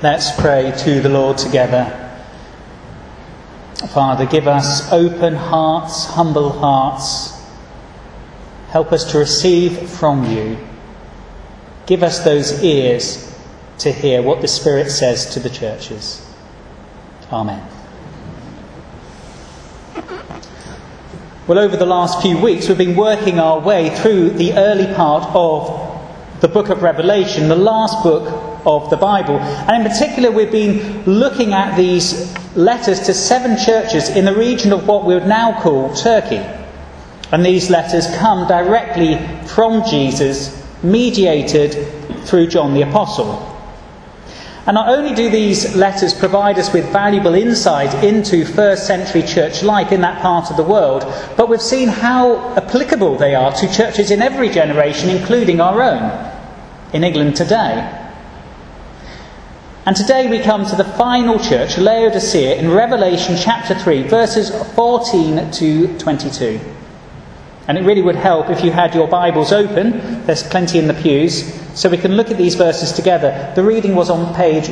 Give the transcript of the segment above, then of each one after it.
Let's pray to the Lord together. Father, give us open hearts, humble hearts. Help us to receive from you. Give us those ears to hear what the Spirit says to the churches. Amen. Well, over the last few weeks, we've been working our way through the early part of the book of Revelation, the last book of the Bible. And in particular, we've been looking at these letters to 7 churches in the region of what we would now call Turkey. And these letters come directly from Jesus, mediated through John the Apostle. And not only do these letters provide us with valuable insight into first century church life in that part of the world, but we've seen how applicable they are to churches in every generation, including our own, in England today. And today we come to the final church, Laodicea, in Revelation chapter 3, verses 14 to 22. And it really would help if you had your Bibles open. There's plenty in the pews, so we can look at these verses together. The reading was on page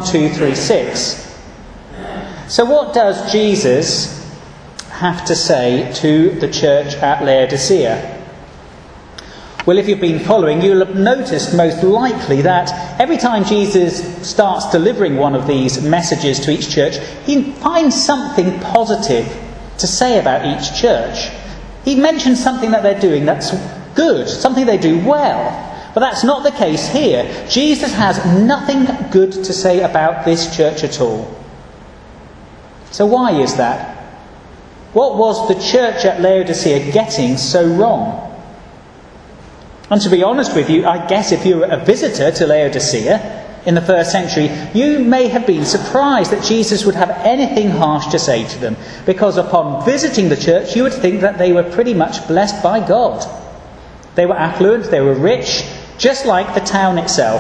1236. So what does Jesus have to say to the church at Laodicea? Well, if you've been following, you'll have noticed most likely that every time Jesus starts delivering one of these messages to each church, he finds something positive to say about each church. He mentions something that they're doing that's good, something they do well. But that's not the case here. Jesus has nothing good to say about this church at all. So why is that? What was the church at Laodicea getting so wrong? And to be honest with you, I guess if you were a visitor to Laodicea in the first century, you may have been surprised that Jesus would have anything harsh to say to them, because upon visiting the church, you would think that they were pretty much blessed by God. They were affluent, they were rich, just like the town itself.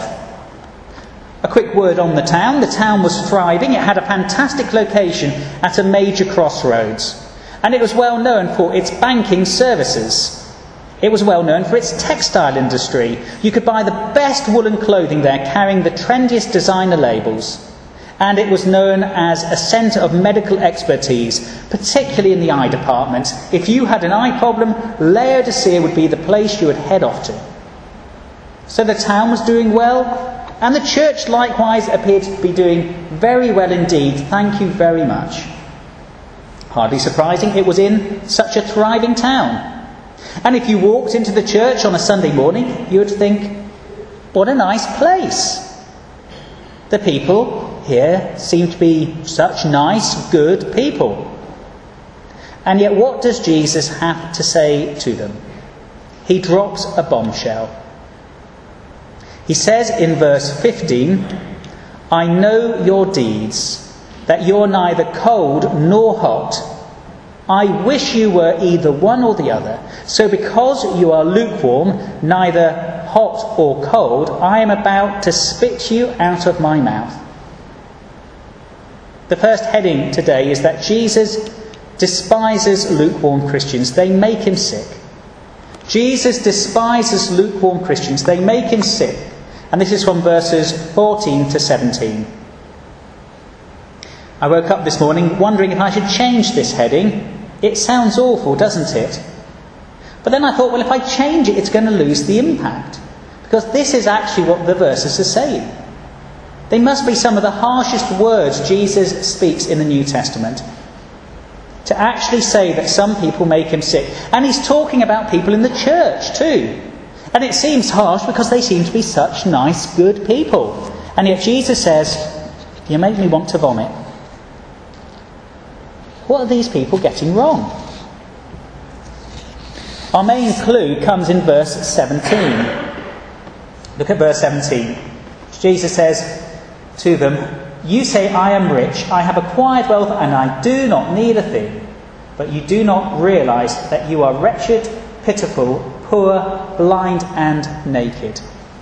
A quick word on the town. The town was thriving. It had a fantastic location at a major crossroads, and it was well known for its banking services. It was well known for its textile industry. You could buy the best woolen clothing there, carrying the trendiest designer labels. And it was known as a centre of medical expertise, particularly in the eye department. If you had an eye problem, Laodicea would be the place you would head off to. So the town was doing well, and the church likewise appeared to be doing very well indeed. Thank you very much. Hardly surprising, it was in such a thriving town. And if you walked into the church on a Sunday morning, you would think, what a nice place. The people here seem to be such nice, good people. And yet what does Jesus have to say to them? He drops a bombshell. He says in verse 15, I know your deeds, that you are neither cold nor hot. I wish you were either one or the other. So because you are lukewarm, neither hot or cold, I am about to spit you out of my mouth. The first heading today is that Jesus despises lukewarm Christians. They make him sick. Jesus despises lukewarm Christians. They make him sick. And this is from verses 14 to 17. I woke up this morning wondering if I should change this heading. It sounds awful, doesn't it? But then I thought, well, if I change it, it's going to lose the impact. Because this is actually what the verses are saying. They must be some of the harshest words Jesus speaks in the New Testament. To actually say that some people make him sick. And he's talking about people in the church too. And it seems harsh because they seem to be such nice, good people. And yet Jesus says, you make me want to vomit. What are these people getting wrong? Our main clue comes in verse 17. Look at verse 17. Jesus says to them, you say I am rich, I have acquired wealth, and I do not need a thing. But you do not realise that you are wretched, pitiful, poor, blind, and naked.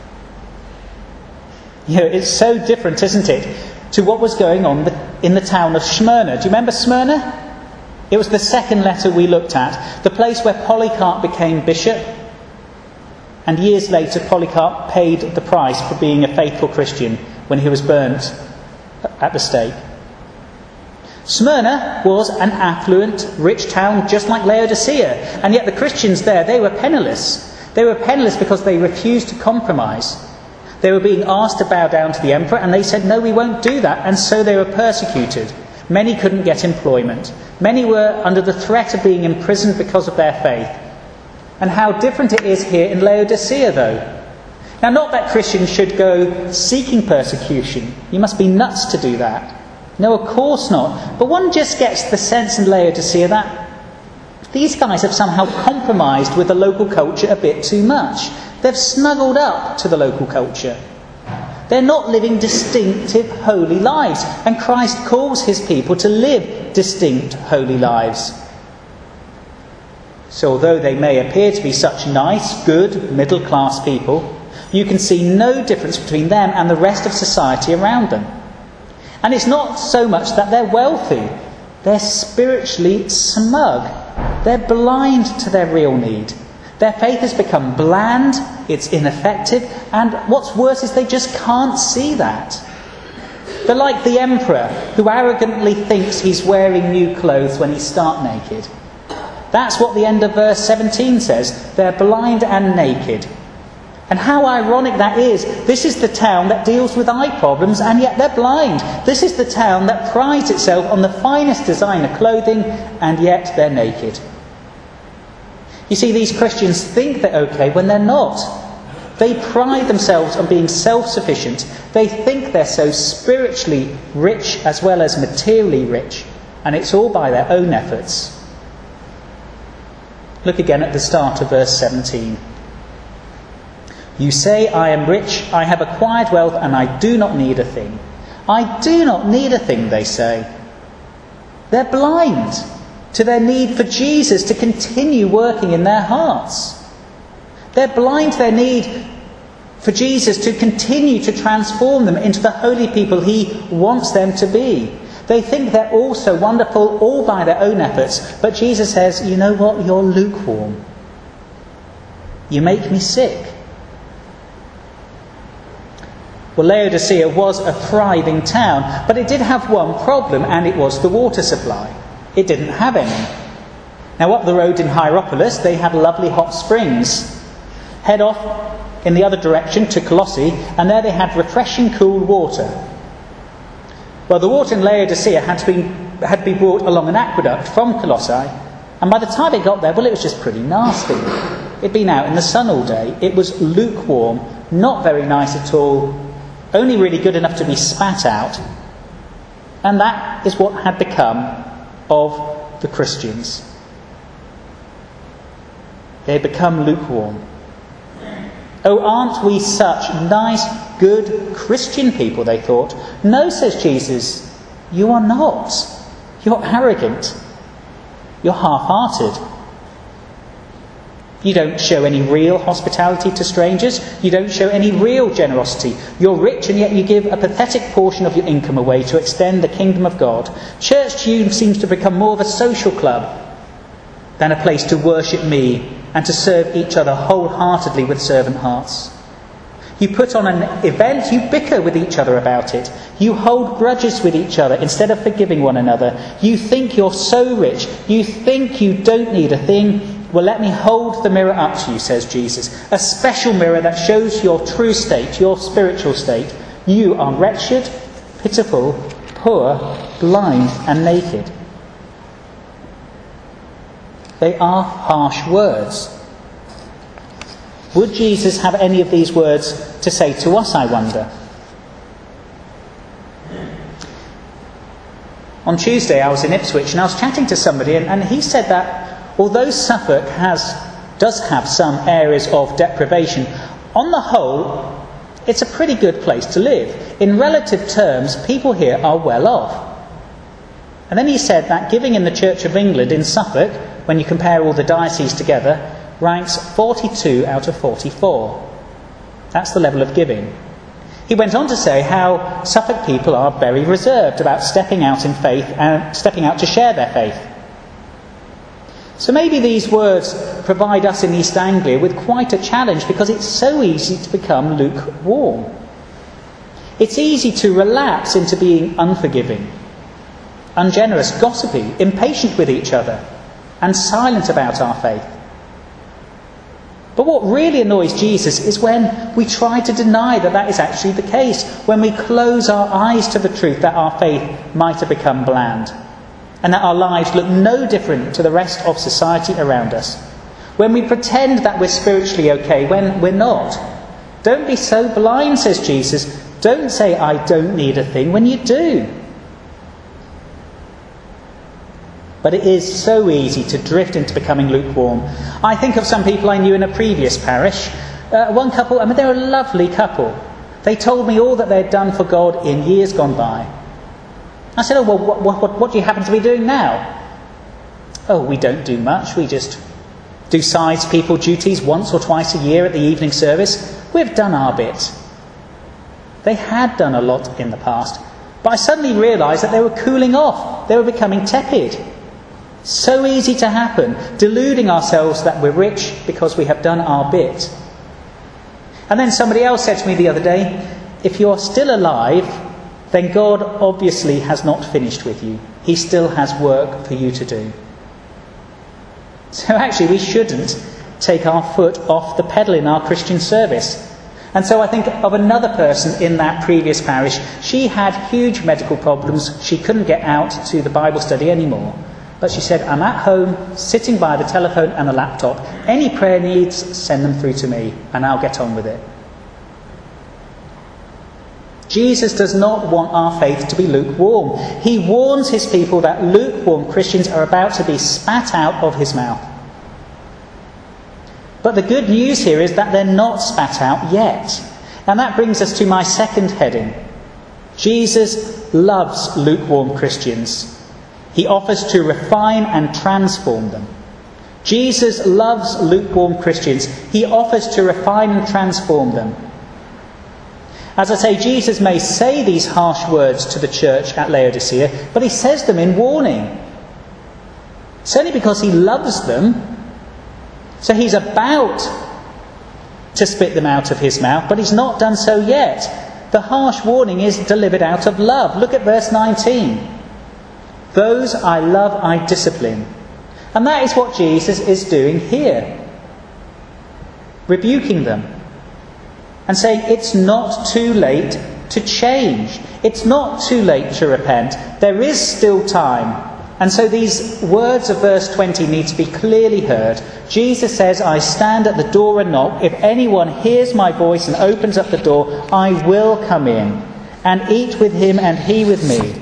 You know, it's so different, isn't it, to what was going on in the town of Smyrna. Do you remember Smyrna? It was the second letter we looked at, the place where Polycarp became bishop, and years later Polycarp paid the price for being a faithful Christian when he was burnt at the stake. Smyrna was an affluent, rich town just like Laodicea, and yet the Christians there, they were penniless. They were penniless because they refused to compromise. They were being asked to bow down to the emperor, and they said, no, we won't do that, and so they were persecuted. Many couldn't get employment. Many were under the threat of being imprisoned because of their faith. And how different it is here in Laodicea, though. Now, not that Christians should go seeking persecution. You must be nuts to do that. No, of course not. But one just gets the sense in Laodicea that these guys have somehow compromised with the local culture a bit too much. They've snuggled up to the local culture. They're not living distinctive, holy lives. And Christ calls his people to live distinct, holy lives. So although they may appear to be such nice, good, middle-class people, you can see no difference between them and the rest of society around them. And it's not so much that they're wealthy. They're spiritually smug. They're blind to their real need. Their faith has become bland, it's ineffective, and what's worse is they just can't see that. They're like the emperor who arrogantly thinks he's wearing new clothes when he's stark naked. That's what the end of verse 17 says. They're blind and naked. And how ironic that is. This is the town that deals with eye problems, and yet they're blind. This is the town that prides itself on the finest designer clothing, and yet they're naked. You see, these Christians think they're okay when they're not. They pride themselves on being self-sufficient. They think they're so spiritually rich as well as materially rich, and it's all by their own efforts. Look again at the start of verse 17. You say, I am rich, I have acquired wealth, and I do not need a thing. I do not need a thing, they say. They're blind to their need for Jesus to continue working in their hearts. They're blind to their need for Jesus to continue to transform them into the holy people he wants them to be. They think they're all so wonderful, all by their own efforts. But Jesus says, you know what? You're lukewarm. You make me sick. Well, Laodicea was a thriving town, but it did have one problem, and it was the water supply. It didn't have any. Now, up the road in Hierapolis, they had lovely hot springs. Head off in the other direction to Colossae, and there they had refreshing, cool water. Well, the water in Laodicea had been brought along an aqueduct from Colossae, and by the time it got there, well, it was just pretty nasty. It'd been out in the sun all day. It was lukewarm, not very nice at all, only really good enough to be spat out. And that is what had become of the Christians. They had become lukewarm. Oh, aren't we such nice, good Christian people, they thought. No, says Jesus, you are not. You're arrogant. You're half-hearted. You don't show any real hospitality to strangers. You don't show any real generosity. You're rich, and yet you give a pathetic portion of your income away to extend the kingdom of God. Church to you seems to become more of a social club than a place to worship me and to serve each other wholeheartedly with servant hearts. You put on an event, you bicker with each other about it. You hold grudges with each other instead of forgiving one another. You think you're so rich. You think you don't need a thing. Well, let me hold the mirror up to you, says Jesus. A special mirror that shows your true state, your spiritual state. You are wretched, pitiful, poor, blind, and naked. They are harsh words. Would Jesus have any of these words to say to us, I wonder? On Tuesday I was in Ipswich and I was chatting to somebody and he said that although Suffolk does have some areas of deprivation, on the whole it's a pretty good place to live. In relative terms, people here are well off. And then he said that giving in the Church of England in Suffolk, when you compare all the dioceses together, ranks 42 out of 44. That's the level of giving. He went on to say how Suffolk people are very reserved about stepping out in faith and stepping out to share their faith. So maybe these words provide us in East Anglia with quite a challenge because it's so easy to become lukewarm. It's easy to relapse into being unforgiving, ungenerous, gossipy, impatient with each other, and silent about our faith. But what really annoys Jesus is when we try to deny that that is actually the case, when we close our eyes to the truth that our faith might have become bland, and that our lives look no different to the rest of society around us, when we pretend that we're spiritually okay when we're not. Don't be so blind, says Jesus. Don't say, I don't need a thing, when you do. But it is so easy to drift into becoming lukewarm. I think of some people I knew in a previous parish. One couple, they're a lovely couple. They told me all that they'd done for God in years gone by. I said, oh, well, what do you happen to be doing now? Oh, we don't do much. We just do sides people duties once or twice a year at the evening service. We've done our bit. They had done a lot in the past, but I suddenly realised that they were cooling off. They were becoming tepid. So easy to happen, deluding ourselves that we're rich because we have done our bit. And then somebody else said to me the other day, if you're still alive, then God obviously has not finished with you. He still has work for you to do. So actually we shouldn't take our foot off the pedal in our Christian service. And so I think of another person in that previous parish. She had huge medical problems. She couldn't get out to the Bible study anymore. But she said, I'm at home, sitting by the telephone and the laptop. Any prayer needs, send them through to me, and I'll get on with it. Jesus does not want our faith to be lukewarm. He warns his people that lukewarm Christians are about to be spat out of his mouth. But the good news here is that they're not spat out yet. And that brings us to my second heading. Jesus loves lukewarm Christians. He offers to refine and transform them. Jesus loves lukewarm Christians. He offers to refine and transform them. As I say, Jesus may say these harsh words to the church at Laodicea, but he says them in warning. It's only because he loves them. So he's about to spit them out of his mouth, but he's not done so yet. The harsh warning is delivered out of love. Look at verse 19. Those I love, I discipline. And that is what Jesus is doing here. Rebuking them. And saying it's not too late to change. It's not too late to repent. There is still time. And so these words of verse 20 need to be clearly heard. Jesus says, I stand at the door and knock. If anyone hears my voice and opens up the door, I will come in and eat with him and he with me.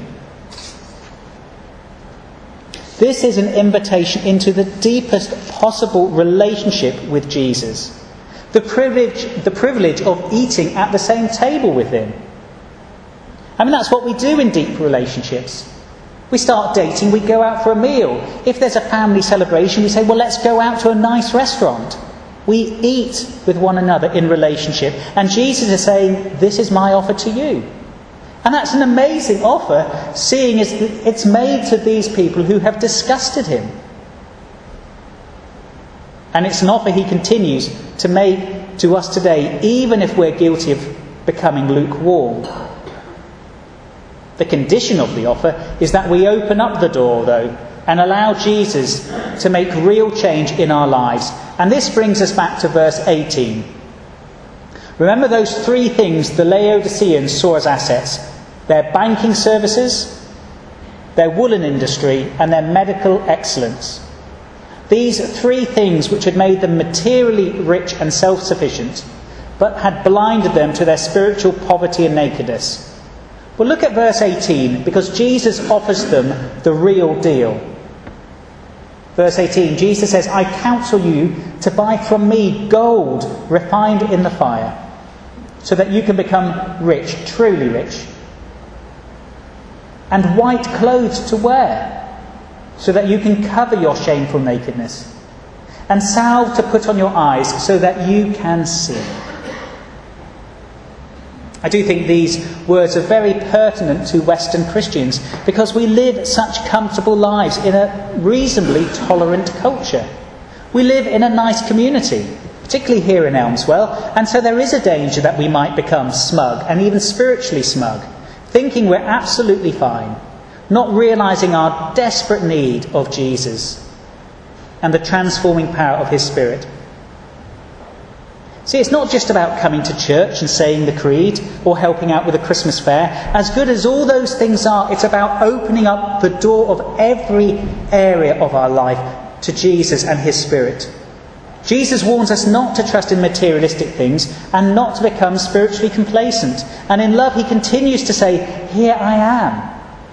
This is an invitation into the deepest possible relationship with Jesus. The privilege of eating at the same table with him. That's what we do in deep relationships. We start dating, we go out for a meal. If there's a family celebration, we say, well, let's go out to a nice restaurant. We eat with one another in relationship. And Jesus is saying, this is my offer to you. And that's an amazing offer, seeing as it's made to these people who have disgusted him. And it's an offer he continues to make to us today, even if we're guilty of becoming lukewarm. The condition of the offer is that we open up the door, though, and allow Jesus to make real change in our lives. And this brings us back to verse 18. Remember those three things the Laodiceans saw as assets: their banking services, their woolen industry, and their medical excellence. These three things which had made them materially rich and self-sufficient, but had blinded them to their spiritual poverty and nakedness. Well, look at verse 18, because Jesus offers them the real deal. Verse 18, Jesus says, I counsel you to buy from me gold refined in the fire, so that you can become rich, truly rich, and white clothes to wear, so that you can cover your shameful nakedness, and salve to put on your eyes, so that you can see. I do think these words are very pertinent to Western Christians, because we live such comfortable lives in a reasonably tolerant culture. We live in a nice community. particularly here in Elmswell, and so there is a danger that we might become smug, and even spiritually smug, thinking we're absolutely fine, not realising our desperate need of Jesus and the transforming power of his Spirit. See, it's not just about coming to church and saying the creed or helping out with a Christmas fair. As good as all those things are, it's about opening up the door of every area of our life to Jesus and his Spirit. Jesus warns us not to trust in materialistic things and not to become spiritually complacent. And in love, he continues to say, "Here I am.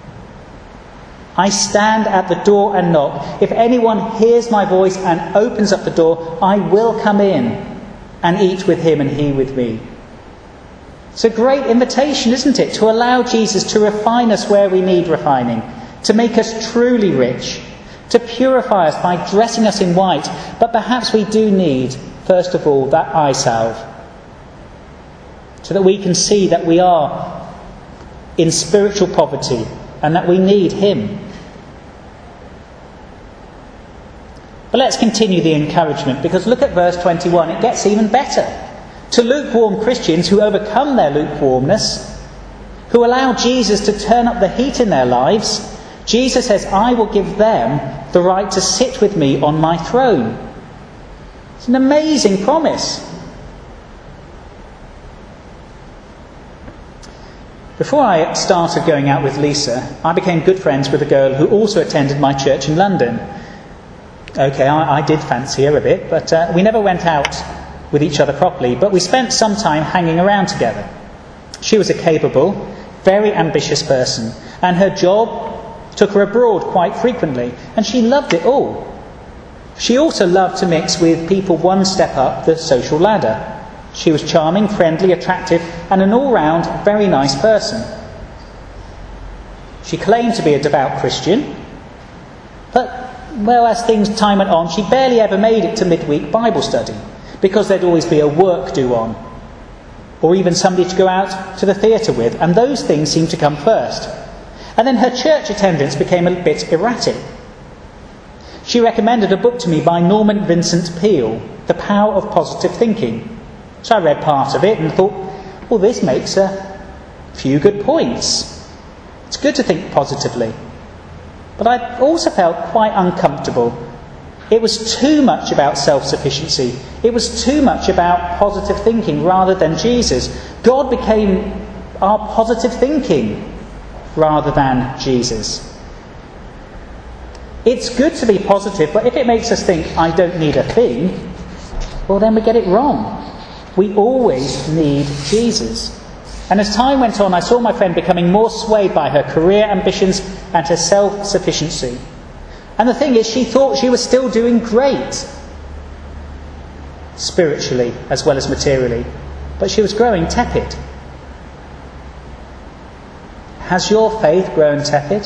I stand at the door and knock. If anyone hears my voice and opens up the door, I will come in and eat with him and he with me." It's a great invitation, isn't it? To allow Jesus to refine us where we need refining, to make us truly rich, to purify us by dressing us in white. But perhaps we do need, first of all, that eye salve, so that we can see that we are in spiritual poverty and that we need him. But let's continue the encouragement, because look at verse 21. It gets even better. To lukewarm Christians who overcome their lukewarmness, who allow Jesus to turn up the heat in their lives, Jesus says, "I will give them the right to sit with me on my throne." It's an amazing promise. Before I started going out with Lisa, I became good friends with a girl who also attended my church in London. Okay, I did fancy her a bit, but we never went out with each other properly, but we spent some time hanging around together. She was a capable, very ambitious person, and her job took her abroad quite frequently, and she loved it all. She also loved to mix with people one step up the social ladder. She was charming, friendly, attractive, and an all-round very nice person. She claimed to be a devout Christian, but well, as time went on, she barely ever made it to midweek Bible study, because there'd always be a work due on, or even somebody to go out to the theatre with, and those things seemed to come first. And then her church attendance became a bit erratic. She recommended a book to me by Norman Vincent Peale, The Power of Positive Thinking. So I read part of it and thought, well, this makes a few good points. It's good to think positively. But I also felt quite uncomfortable. It was too much about self-sufficiency. It was too much about positive thinking rather than Jesus. God became our positive thinking rather than Jesus. It's good to be positive, but if it makes us think, I don't need a thing, well, then we get it wrong. We always need Jesus. And as time went on, I saw my friend becoming more swayed by her career ambitions and her self-sufficiency. And the thing is, she thought she was still doing great, spiritually as well as materially, but she was growing tepid. Has your faith grown tepid?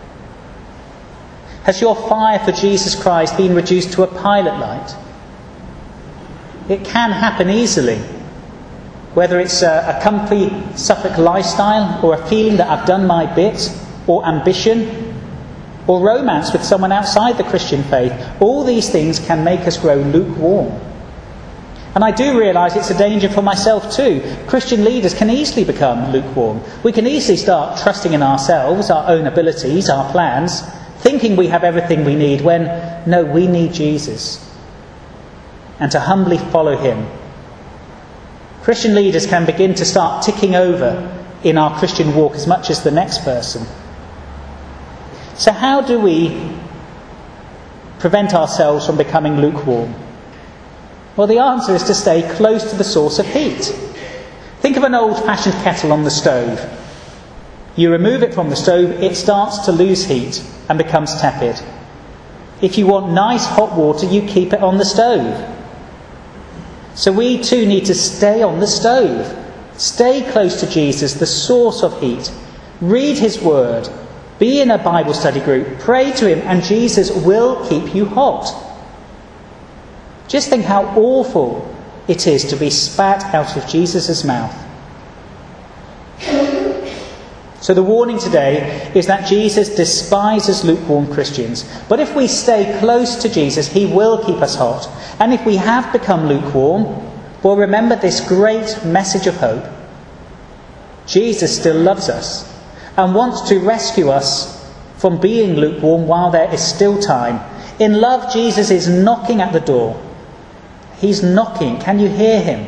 Has your fire for Jesus Christ been reduced to a pilot light? It can happen easily. Whether it's a comfy Suffolk lifestyle, or a feeling that I've done my bit, or ambition, or romance with someone outside the Christian faith, all these things can make us grow lukewarm. And I do realise it's a danger for myself too. Christian leaders can easily become lukewarm. We can easily start trusting in ourselves, our own abilities, our plans, thinking we have everything we need when, no, we need Jesus. And to humbly follow him. Christian leaders can begin to start ticking over in our Christian walk as much as the next person. So how do we prevent ourselves from becoming lukewarm? Well, the answer is to stay close to the source of heat. Think of an old-fashioned kettle on the stove. You remove it from the stove, it starts to lose heat and becomes tepid. If you want nice hot water, you keep it on the stove. So we too need to stay on the stove. Stay close to Jesus, the source of heat. Read his word. Be in a Bible study group. Pray to him, and Jesus will keep you hot. Just think how awful it is to be spat out of Jesus' mouth. So the warning today is that Jesus despises lukewarm Christians. But if we stay close to Jesus, he will keep us hot. And if we have become lukewarm, well, remember this great message of hope. Jesus still loves us and wants to rescue us from being lukewarm while there is still time. In love, Jesus is knocking at the door. He's knocking. Can you hear him?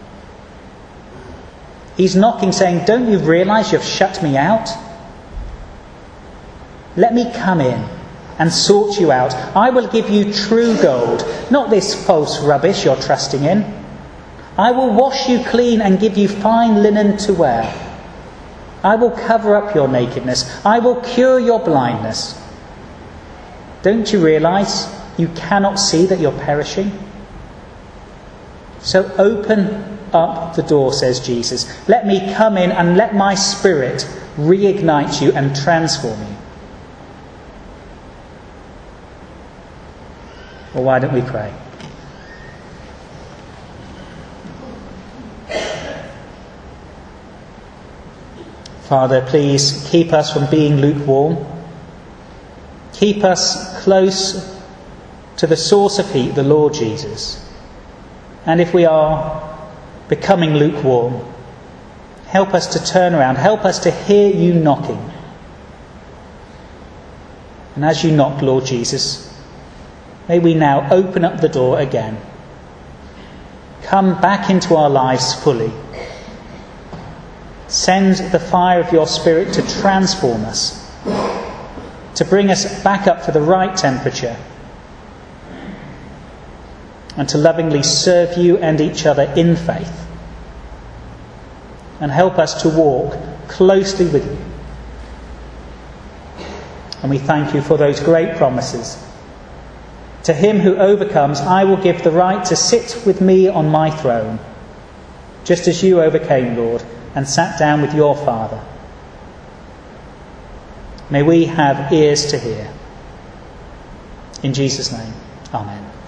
He's knocking, saying, don't you realise you've shut me out? Let me come in and sort you out. I will give you true gold, not this false rubbish you're trusting in. I will wash you clean and give you fine linen to wear. I will cover up your nakedness. I will cure your blindness. Don't you realise you cannot see that you're perishing? So open up the door, says Jesus. Let me come in and let my Spirit reignite you and transform you. Well, why don't we pray? Father, please keep us from being lukewarm. Keep us close to the source of heat, the Lord Jesus. And if we are becoming lukewarm, help us to turn around. Help us to hear you knocking. And as you knock, Lord Jesus, may we now open up the door again. Come back into our lives fully. Send the fire of your Spirit to transform us, to bring us back up to the right temperature, and to lovingly serve you and each other in faith. And help us to walk closely with you. And we thank you for those great promises. To him who overcomes, I will give the right to sit with me on my throne, just as you overcame, Lord, and sat down with your Father. May we have ears to hear. In Jesus' name, amen.